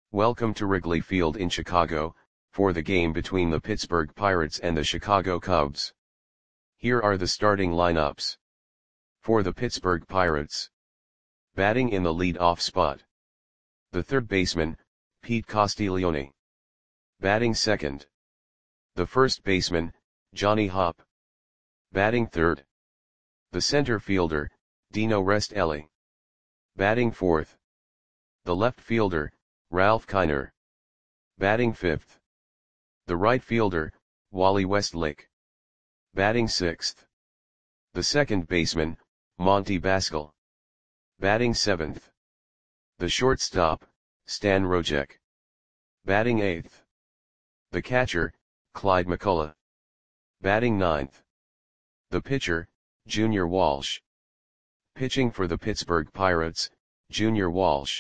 Welcome to Wrigley Field in Chicago, for the game between the Pittsburgh Pirates and the Chicago Cubs. Here are the starting lineups. For the Pittsburgh Pirates. Batting in the lead-off spot. The third baseman, Pete Castiglione. Batting second. The first baseman, Johnny Hopp. Batting third. The center fielder, Dino Restelli. Batting fourth. The left fielder, Ralph Kiner. Batting fifth. The right fielder, Wally Westlake. Batting sixth. The second baseman, Monty Baskel. Batting seventh. The shortstop, Stan Rojek. Batting eighth. The catcher, Clyde McCullough. Batting ninth. The pitcher, Junior Walsh. Pitching for the Pittsburgh Pirates, Junior Walsh.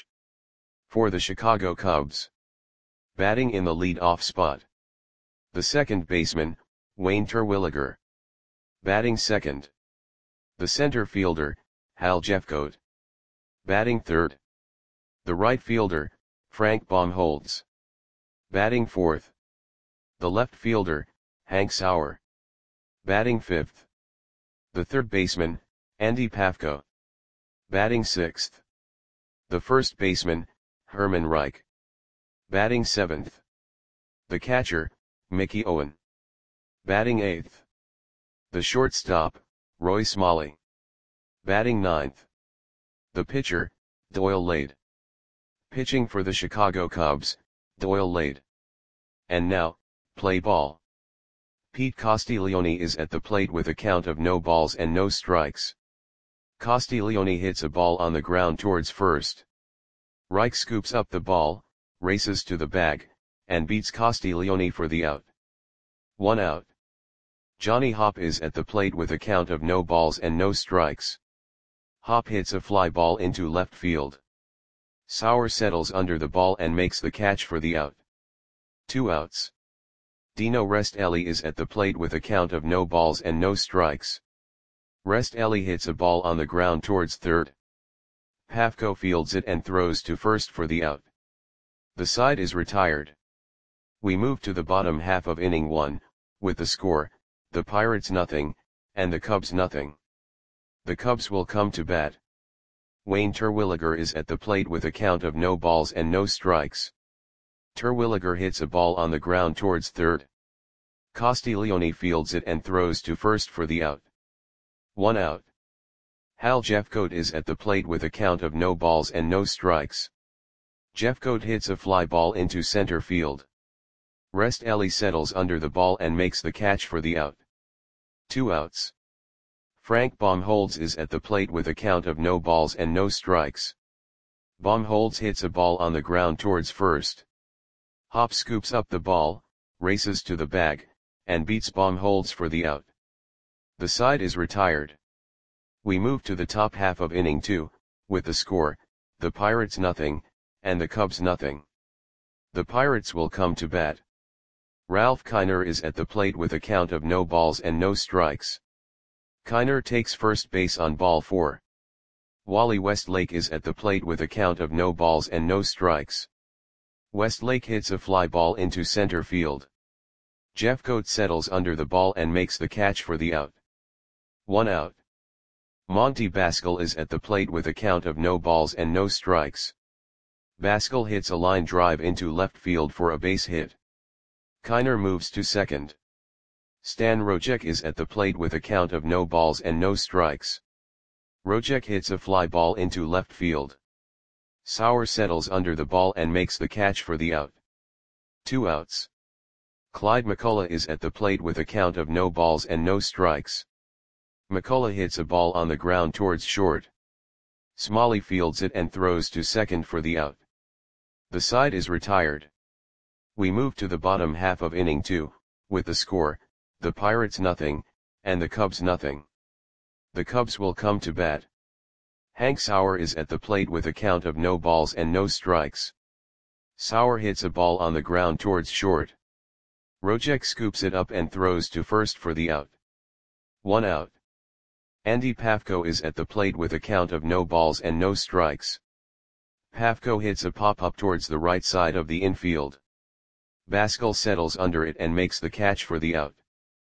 For the Chicago Cubs. Batting in the lead-off spot. The second baseman, Wayne Terwilliger. Batting second. The center fielder, Hal Jeffcoat. Batting third. The right fielder, Frank Baumholtz. Batting fourth. The left fielder, Hank Sauer. Batting fifth. The third baseman, Andy Pafko. Batting sixth. The first baseman, Herman Reich. Batting seventh. The catcher, Mickey Owen. Batting eighth. The shortstop, Roy Smalley. Batting ninth. The pitcher, Doyle Lade. Pitching for the Chicago Cubs, Doyle Lade. And now, play ball. Pete Castiglione is at the plate with a count of no balls and no strikes. Castiglione hits a ball on the ground towards first. Reich scoops up the ball, races to the bag, and beats Castiglione for the out. 1 out. Johnny Hopp is at the plate with a count of no balls and no strikes. Hopp hits a fly ball into left field. Sauer settles under the ball and makes the catch for the out. 2 outs. Dino Restelli is at the plate with a count of no balls and no strikes. Restelli hits a ball on the ground towards third. Pafko fields it and throws to first for the out. The side is retired. We move to the bottom half of inning 1, with the score, the Pirates nothing, and the Cubs nothing. The Cubs will come to bat. Wayne Terwilliger is at the plate with a count of no balls and no strikes. Terwilliger hits a ball on the ground towards third. Castiglione fields it and throws to first for the out. 1 out. Hal Jeffcoat is at the plate with a count of no balls and no strikes. Jeffcoat hits a fly ball into center field. Restelli settles under the ball and makes the catch for the out. 2 outs. Frank Baumholtz is at the plate with a count of no balls and no strikes. Baumholtz hits a ball on the ground towards first. Hopp scoops up the ball, races to the bag, and beats Baumholtz for the out. The side is retired. We move to the top half of inning 2, with the score, the Pirates nothing, and the Cubs nothing. The Pirates will come to bat. Ralph Kiner is at the plate with a count of no balls and no strikes. Kiner takes first base on ball 4. Wally Westlake is at the plate with a count of no balls and no strikes. Westlake hits a fly ball into center field. Jeffcoat settles under the ball and makes the catch for the out. 1 out. Monty Baskel is at the plate with a count of no balls and no strikes. Baskel hits a line drive into left field for a base hit. Kiner moves to second. Stan Rojek is at the plate with a count of no balls and no strikes. Rojek hits a fly ball into left field. Sauer settles under the ball and makes the catch for the out. 2 outs. Clyde McCullough is at the plate with a count of no balls and no strikes. McCullough hits a ball on the ground towards short. Smalley fields it and throws to second for the out. The side is retired. We move to the bottom half of inning 2, with the score, the Pirates nothing, and the Cubs nothing. The Cubs will come to bat. Hank Sauer is at the plate with a count of no balls and no strikes. Sauer hits a ball on the ground towards short. Rojek scoops it up and throws to first for the out. 1 out. Andy Pafko is at the plate with a count of no balls and no strikes. Pavko hits a pop-up towards the right side of the infield. Baskal settles under it and makes the catch for the out.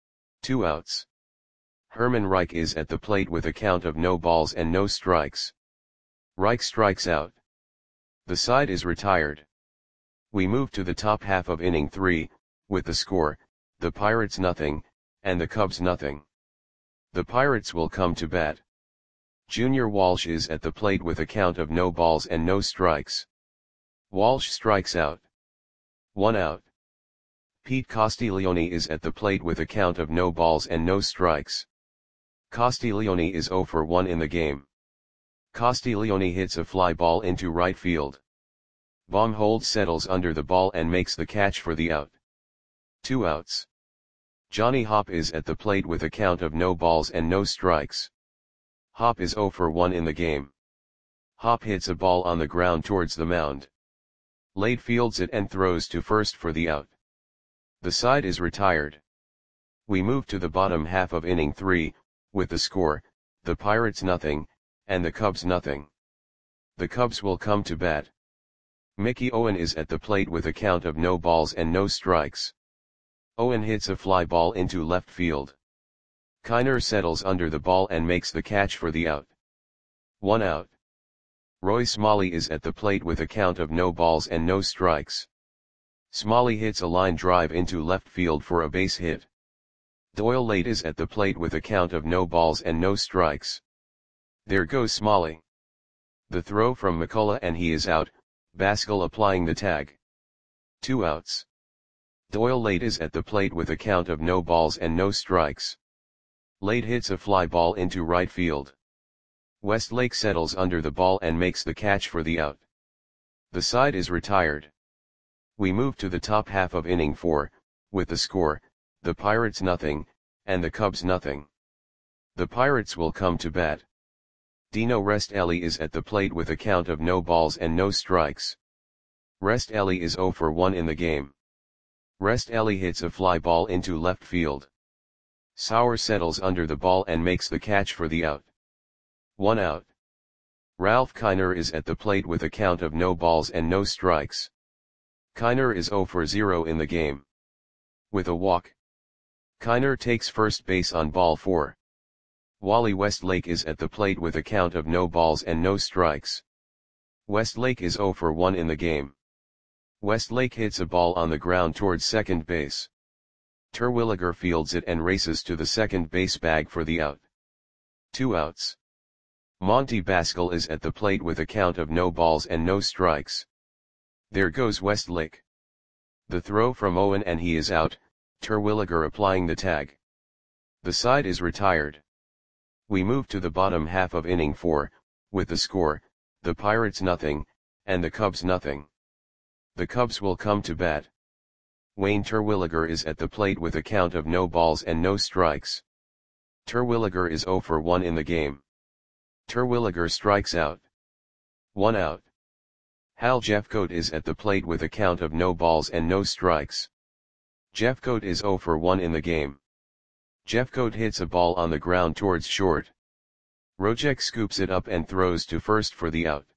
2 outs. Herman Reich is at the plate with a count of no balls and no strikes. Reich strikes out. The side is retired. We move to the top half of inning 3, with the score, the Pirates nothing, and the Cubs nothing. The Pirates will come to bat. Junior Walsh is at the plate with a count of no balls and no strikes. Walsh strikes out. 1 out. Pete Castiglione is at the plate with a count of no balls and no strikes. Castiglione is 0 for 1 in the game. Castiglione hits a fly ball into right field. Baumholtz settles under the ball and makes the catch for the out. 2 outs. Johnny Hopp is at the plate with a count of no balls and no strikes. Hopp is 0 for 1 in the game. Hopp hits a ball on the ground towards the mound. Lade fields it and throws to first for the out. The side is retired. We move to the bottom half of inning 3, with the score, the Pirates nothing, and the Cubs nothing. The Cubs will come to bat. Mickey Owen is at the plate with a count of no balls and no strikes. Owen hits a fly ball into left field. Kiner settles under the ball and makes the catch for the out. 1 out. Roy Smalley is at the plate with a count of no balls and no strikes. Smalley hits a line drive into left field for a base hit. Doyle Late is at the plate with a count of no balls and no strikes. There goes Smalley. The throw from McCullough and he is out, Baskal applying the tag. 2 outs. Doyle Late is at the plate with a count of no balls and no strikes. Late hits a fly ball into right field. Westlake settles under the ball and makes the catch for the out. The side is retired. We move to the top half of inning 4, with the score, the Pirates nothing, and the Cubs nothing. The Pirates will come to bat. Dino Restelli is at the plate with a count of no balls and no strikes. Restelli is 0 for 1 in the game. Restelli hits a fly ball into left field. Sauer settles under the ball and makes the catch for the out. 1 out. Ralph Kiner is at the plate with a count of no balls and no strikes. Kiner is 0 for 0 in the game. With a walk. Kiner takes first base on ball 4. Wally Westlake is at the plate with a count of no balls and no strikes. Westlake is 0 for 1 in the game. Westlake hits a ball on the ground towards second base. Terwilliger fields it and races to the second base bag for the out. 2 outs. Monty Baskal is at the plate with a count of no balls and no strikes. There goes Westlake. The throw from Owen and he is out, Terwilliger applying the tag. The side is retired. We move to the bottom half of inning 4, with the score, the Pirates nothing, and the Cubs nothing. The Cubs will come to bat. Wayne Terwilliger is at the plate with a count of no balls and no strikes. Terwilliger is 0 for 1 in the game. Terwilliger strikes out. 1 out. Hal Jeffcoat is at the plate with a count of no balls and no strikes. Jeffcoat is 0 for 1 in the game. Jeffcoat hits a ball on the ground towards short. Rojek scoops it up and throws to first for the out.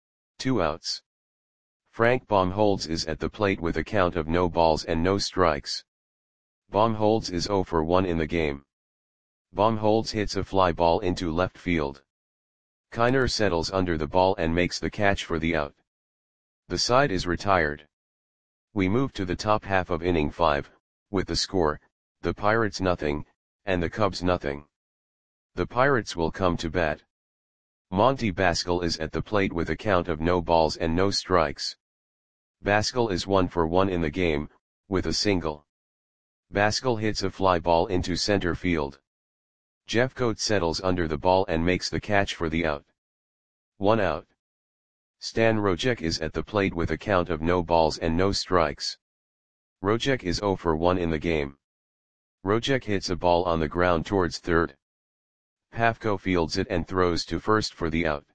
2 outs. Frank Baumholtz is at the plate with a count of no balls and no strikes. Baumholtz is 0 for 1 in the game. Baumholtz hits a fly ball into left field. Kiner settles under the ball and makes the catch for the out. The side is retired. We move to the top half of inning 5, with the score, the Pirates nothing, and the Cubs nothing. The Pirates will come to bat. Monty Baskal is at the plate with a count of no balls and no strikes. Baskal is 1 for 1 in the game, with a single. Baskal hits a fly ball into center field. Jeffcoat settles under the ball and makes the catch for the out. 1 out. Stan Rojek is at the plate with a count of no balls and no strikes. Rojek is 0 for 1 in the game. Rojek hits a ball on the ground towards third. Pavko fields it and throws to first for the out.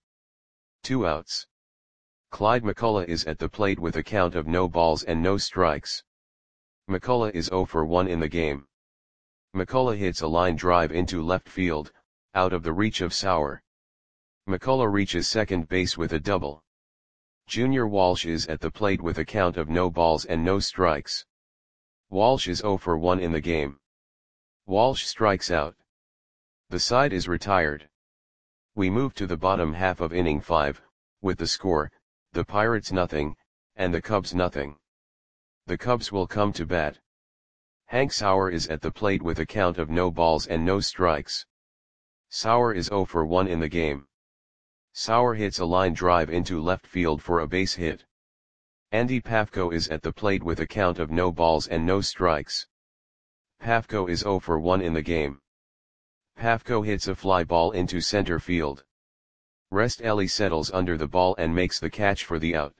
2 outs. Clyde McCullough is at the plate with a count of no balls and no strikes. McCullough is 0 for 1 in the game. McCullough hits a line drive into left field, out of the reach of Sauer. McCullough reaches second base with a double. Junior Walsh is at the plate with a count of no balls and no strikes. Walsh is 0 for 1 in the game. Walsh strikes out. The side is retired. We move to the bottom half of inning 5, with the score, the Pirates nothing, and the Cubs nothing. The Cubs will come to bat. Hank Sauer is at the plate with a count of no balls and no strikes. Sauer is 0 for 1 in the game. Sauer hits a line drive into left field for a base hit. Andy Pafko is at the plate with a count of no balls and no strikes. Pafko is 0 for 1 in the game. Pafko hits a fly ball into center field. Restelli settles under the ball and makes the catch for the out.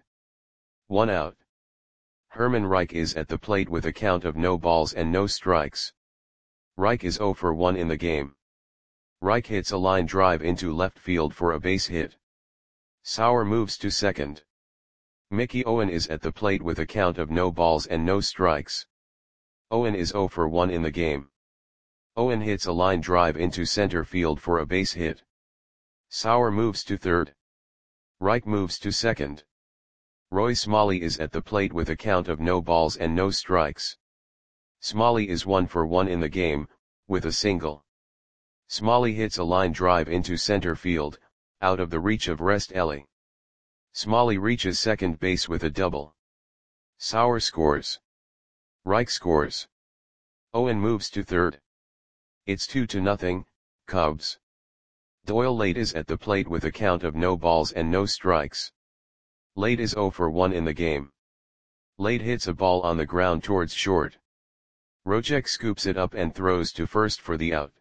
1 out. Herman Reich is at the plate with a count of no balls and no strikes. Reich is 0 for 1 in the game. Reich hits a line drive into left field for a base hit. Sauer moves to second. Mickey Owen is at the plate with a count of no balls and no strikes. Owen is 0 for 1 in the game. Owen hits a line drive into center field for a base hit. Sauer moves to third. Reich moves to second. Roy Smalley is at the plate with a count of no balls and no strikes. Smalley is 1 for 1 in the game, with a single. Smalley hits a line drive into center field, out of the reach of Restelli. Smalley reaches second base with a double. Sauer scores. Reich scores. Owen moves to third. It's 2-0, Cubs. Doyle Late is at the plate with a count of no balls and no strikes. Late is 0 for 1 in the game. Late hits a ball on the ground towards short. Rocek scoops it up and throws to first for the out.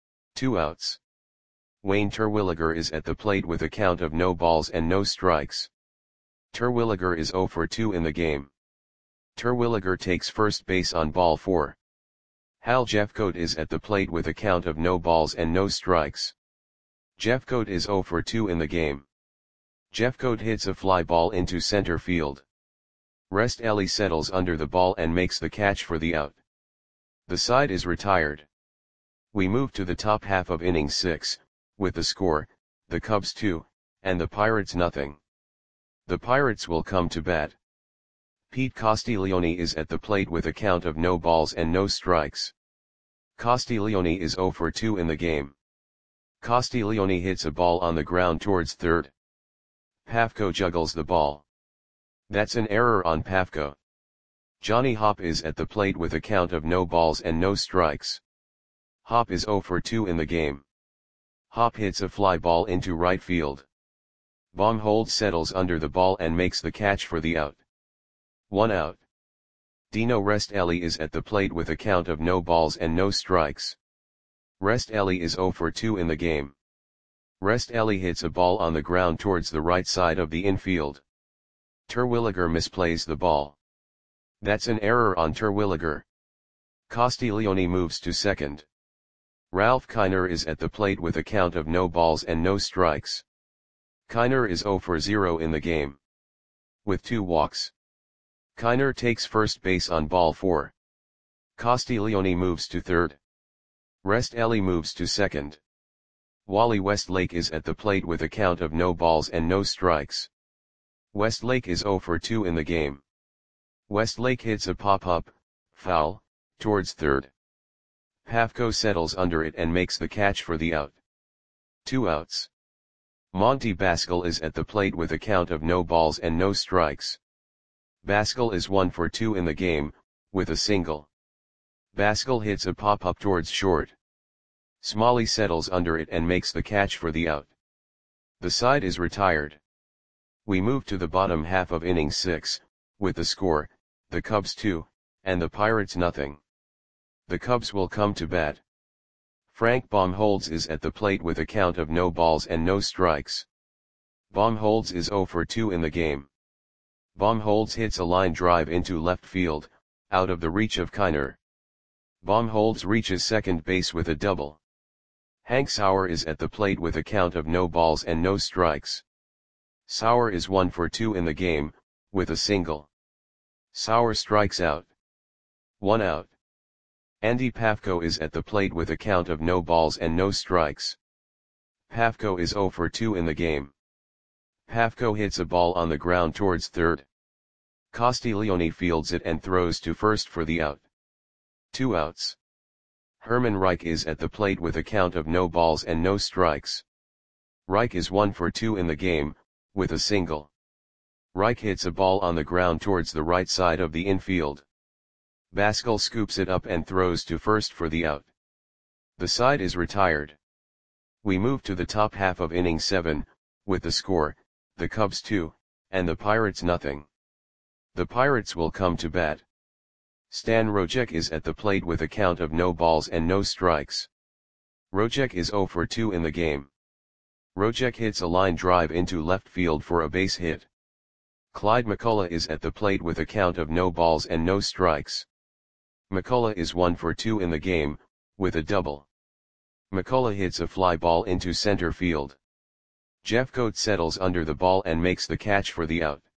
2 outs. Wayne Terwilliger is at the plate with a count of no balls and no strikes. Terwilliger is 0 for 2 in the game. Terwilliger takes first base on ball 4. Hal Jeffcoat is at the plate with a count of no balls and no strikes. Jeffcoat is 0 for 2 in the game. Jeffcoat hits a fly ball into center field. Restelli settles under the ball and makes the catch for the out. The side is retired. We move to the top half of inning 6, with the score, the Cubs 2, and the Pirates nothing. The Pirates will come to bat. Pete Castiglione is at the plate with a count of no balls and no strikes. Castiglione is 0 for 2 in the game. Castiglione hits a ball on the ground towards third. Pafko juggles the ball. That's an error on Pafko. Johnny Hopp is at the plate with a count of no balls and no strikes. Hopp is 0 for 2 in the game. Hopp hits a fly ball into right field. Baumholtz settles under the ball and makes the catch for the out. 1 out. Dino Restelli is at the plate with a count of no balls and no strikes. Restelli is 0 for 2 in the game. Restelli hits a ball on the ground towards the right side of the infield. Terwilliger misplays the ball. That's an error on Terwilliger. Castiglione moves to second. Ralph Kiner is at the plate with a count of no balls and no strikes. Kiner is 0 for 0 in the game. With 2 walks. Kiner takes first base on ball 4. Castiglione moves to third. Restelli moves to second. Wally Westlake is at the plate with a count of no balls and no strikes. Westlake is 0 for 2 in the game. Westlake hits a pop-up, foul, towards third. Pafko settles under it and makes the catch for the out. 2 outs. Monty Baskel is at the plate with a count of no balls and no strikes. Baskel is 1 for 2 in the game, with a single. Baskel hits a pop-up towards short. Smalley settles under it and makes the catch for the out. The side is retired. We move to the bottom half of inning 6, with the score, the Cubs 2, and the Pirates nothing. The Cubs will come to bat. Frank Baumholtz is at the plate with a count of no balls and no strikes. Baumholtz is 0 for 2 in the game. Baumholtz hits a line drive into left field, out of the reach of Kiner. Baumholtz reaches second base with a double. Hank Sauer is at the plate with a count of no balls and no strikes. Sauer is 1 for 2 in the game, with a single. Sauer strikes out. 1 out. Andy Pafko is at the plate with a count of no balls and no strikes. Pafko is 0 for 2 in the game. Pafko hits a ball on the ground towards third. Castiglione fields it and throws to first for the out. 2 outs. Herman Reich is at the plate with a count of no balls and no strikes. Reich is 1 for 2 in the game, with a single. Reich hits a ball on the ground towards the right side of the infield. Baskel scoops it up and throws to first for the out. The side is retired. We move to the top half of inning 7, with the score, the Cubs 2, and the Pirates nothing. The Pirates will come to bat. Stan Rojek is at the plate with a count of no balls and no strikes. Rojek is 0 for 2 in the game. Rojek hits a line drive into left field for a base hit. Clyde McCullough is at the plate with a count of no balls and no strikes. McCullough is 1 for 2 in the game, with a double. McCullough hits a fly ball into center field. Jeffcoat settles under the ball and makes the catch for the out.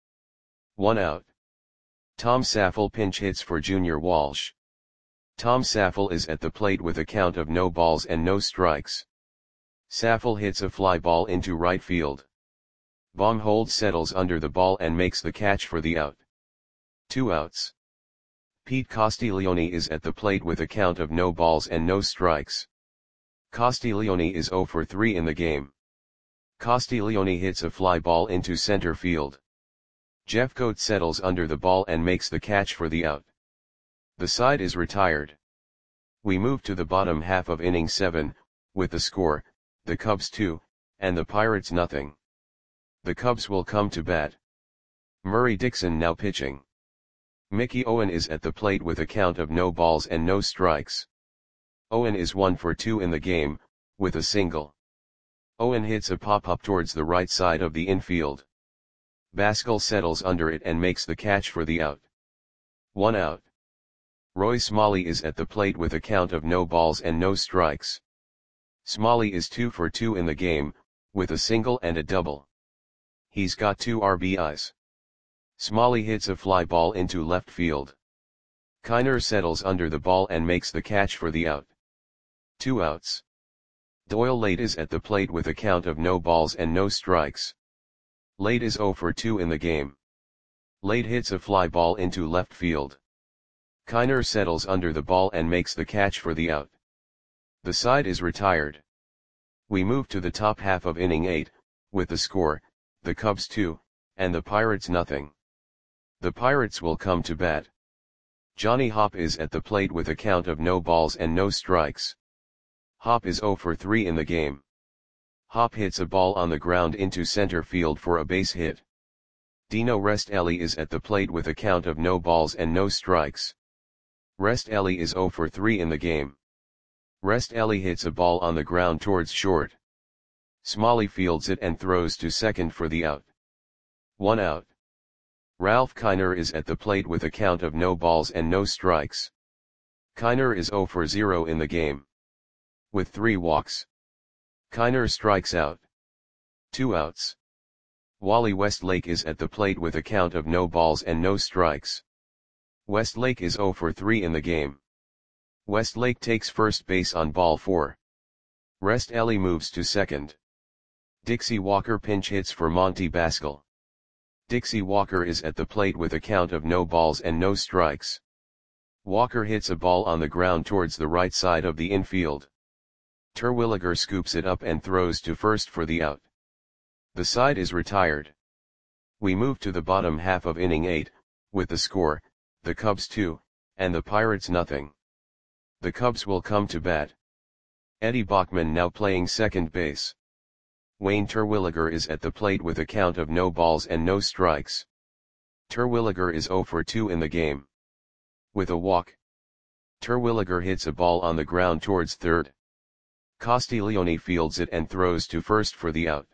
1 out. Tom Saffel pinch hits for Junior Walsh. Tom Saffel is at the plate with a count of no balls and no strikes. Saffel hits a fly ball into right field. Baumholtz settles under the ball and makes the catch for the out. 2 outs. Pete Castiglione is at the plate with a count of no balls and no strikes. Castiglione is 0 for 3 in the game. Castiglione hits a fly ball into center field. Jeffcoat settles under the ball and makes the catch for the out. The side is retired. We move to the bottom half of inning 7, with the score, the Cubs 2, and the Pirates nothing. The Cubs will come to bat. Murray Dixon now pitching. Mickey Owen is at the plate with a count of no balls and no strikes. Owen is 1 for 2 in the game, with a single. Owen hits a pop-up towards the right side of the infield. Baskel settles under it and makes the catch for the out. 1 out. Roy Smalley is at the plate with a count of no balls and no strikes. Smalley is 2 for 2 in the game, with a single and a double. He's got 2 RBIs. Smalley hits a fly ball into left field. Kiner settles under the ball and makes the catch for the out. 2 outs. Doyle Late is at the plate with a count of no balls and no strikes. Late is 0 for 2 in the game. Late hits a fly ball into left field. Kiner settles under the ball and makes the catch for the out. The side is retired. We move to the top half of inning 8, with the score, the Cubs 2, and the Pirates nothing. The Pirates will come to bat. Johnny Hopp is at the plate with a count of no balls and no strikes. Hopp is 0 for 3 in the game. Hopp hits a ball on the ground into center field for a base hit. Dino Restelli is at the plate with a count of no balls and no strikes. Restelli is 0 for 3 in the game. Restelli hits a ball on the ground towards short. Smalley fields it and throws to second for the out. 1 out. Ralph Kiner is at the plate with a count of no balls and no strikes. Kiner is 0 for 0 in the game. With 3 walks. Kiner strikes out. 2 outs. Wally Westlake is at the plate with a count of no balls and no strikes. Westlake is 0 for 3 in the game. Westlake takes first base on ball 4. Restelli moves to second. Dixie Walker pinch hits for Monty Baskel. Dixie Walker is at the plate with a count of no balls and no strikes. Walker hits a ball on the ground towards the right side of the infield. Terwilliger scoops it up and throws to first for the out. The side is retired. We move to the bottom half of inning 8, with the score, the Cubs 2, and the Pirates nothing. The Cubs will come to bat. Eddie Bachman now playing second base. Wayne Terwilliger is at the plate with a count of no balls and no strikes. Terwilliger is 0 for 2 in the game. With a walk. Terwilliger hits a ball on the ground towards third. Castiglione fields it and throws to first for the out.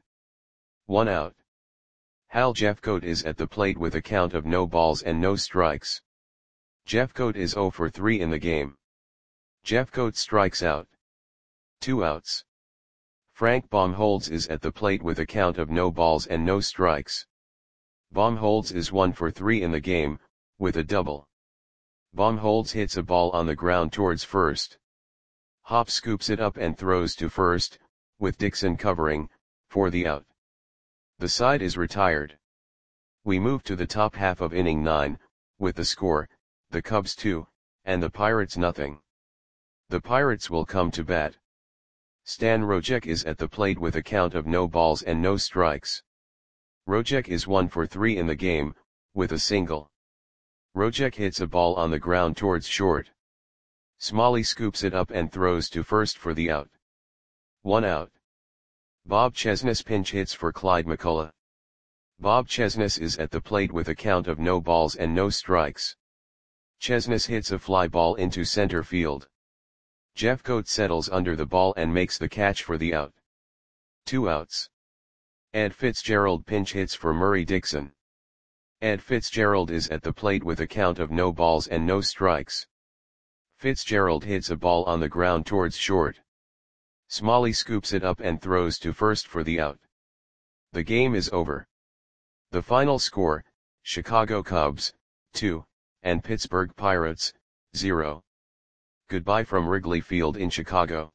1 out. Hal Jeffcoat is at the plate with a count of no balls and no strikes. Jeffcoat is 0 for 3 in the game. Jeffcoat strikes out. 2 outs. Frank Baumholtz is at the plate with a count of no balls and no strikes. Baumholtz is 1 for 3 in the game, with a double. Baumholtz hits a ball on the ground towards first. Hopp scoops it up and throws to first, with Dixon covering, for the out. The side is retired. We move to the top half of inning 9, with the score, the Cubs 2, and the Pirates nothing. The Pirates will come to bat. Stan Rojek is at the plate with a count of no balls and no strikes. Rojek is 1 for 3 in the game, with a single. Rojek hits a ball on the ground towards short. Smalley scoops it up and throws to first for the out. 1 out. Bob Chesness pinch hits for Clyde McCullough. Bob Chesness is at the plate with a count of no balls and no strikes. Chesness hits a fly ball into center field. Jeffcoat settles under the ball and makes the catch for the out. 2 outs. Ed Fitzgerald pinch hits for Murray Dixon. Ed Fitzgerald is at the plate with a count of no balls and no strikes. Fitzgerald hits a ball on the ground towards short. Smalley scoops it up and throws to first for the out. The game is over. The final score, Chicago Cubs, 2, and Pittsburgh Pirates, 0. Goodbye from Wrigley Field in Chicago.